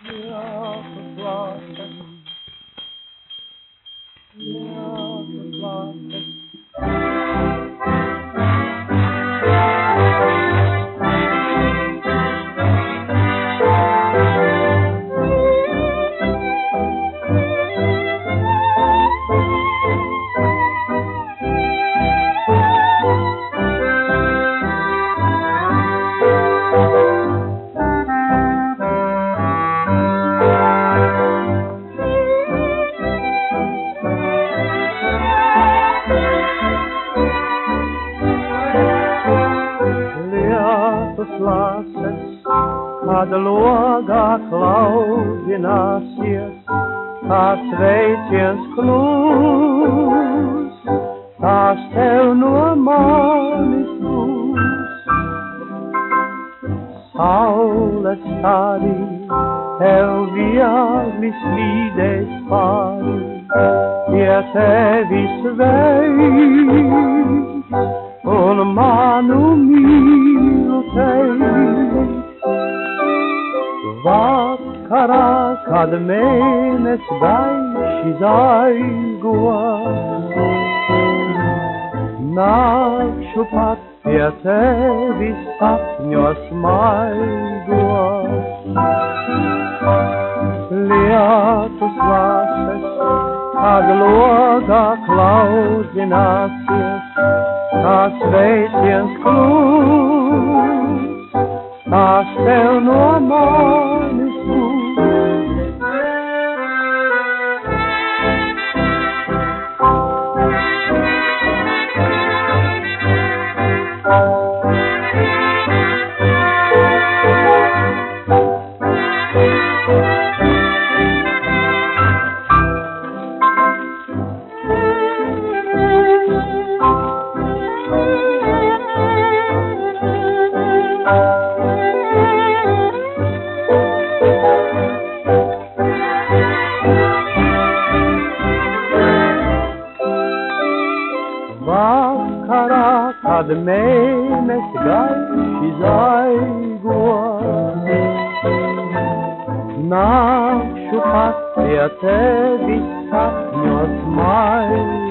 Lietus lases, lietus lases. Lases, kad logā klaudināsies, kā sveiciens klūs, tās tev no manis būs. Saules stārī tev viegli slīdēs pāri, pie tevis veids un manu mīlu teikt. Vakarā, kad mēnesis gaiši zaigo, nākšu pat pie tevis sapņos maigos. Lietus lases, kad logā klaudzināsies, kā sveiciens klūs, tās tev no manis būs. Vakarā, kad mēnesis gaiši zaigo, nākšu pat pie tevis sapņos maigos.